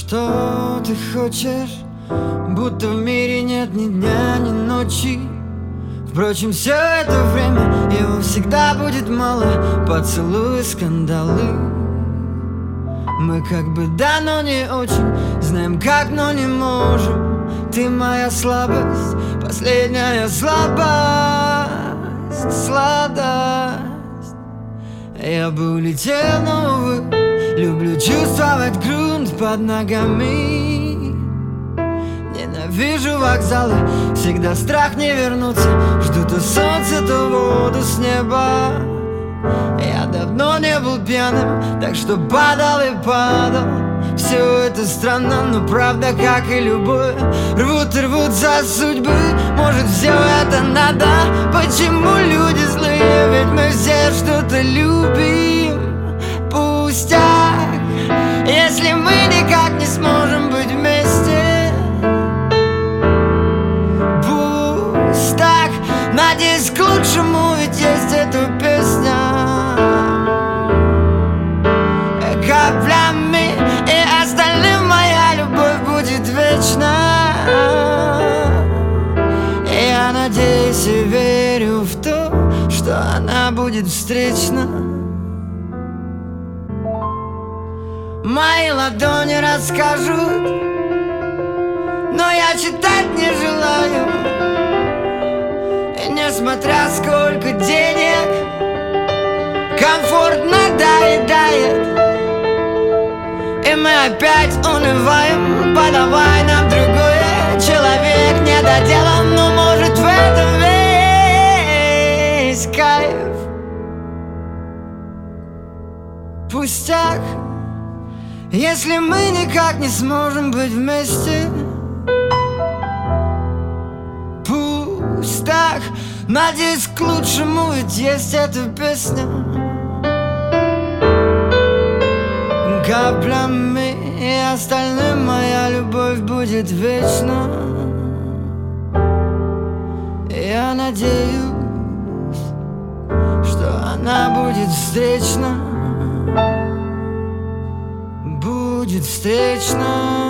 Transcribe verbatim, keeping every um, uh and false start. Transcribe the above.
что ты хочешь, будто в мире нет ни дня, ни ночи. Впрочем, все это время его всегда будет мало. Поцелуи, скандалы. Мы как бы да, но не очень. Знаем как, но не можем. Ты моя слабость, последняя слабость, сладость. Я бы улетел, но, увы, люблю чувствовать грунт под ногами. Ненавижу вокзалы, всегда страх не вернуться. Жду то солнце, то воду с неба. Я давно не был пьяным, так что падал и падал. Все это странно, но правда, как и любое. Рвут и рвут за судьбы. Может, все это надо? Почему люди злые? Ведь мы все что-то любим. Пустяк, если мы никак не сможем быть вместе. Пустяк, надеюсь, к лучшему, ведь есть эта песня. Каплями и остальным моя любовь будет вечна. Я надеюсь и верю в то, что она будет встречна. Мои ладони расскажут, но я читать не желаю. И несмотря сколько денег, комфорт надоедает. И мы опять унываем, подавай нам другое. Человек недоделан, но может в этом весь кайф. Пустяк, если мы никак не сможем быть вместе. Пустяк, надеюсь, к лучшему, ведь есть эта песня. Каплями и остальным моя любовь будет вечна. Я надеюсь, что она будет встречна. Будет встречна.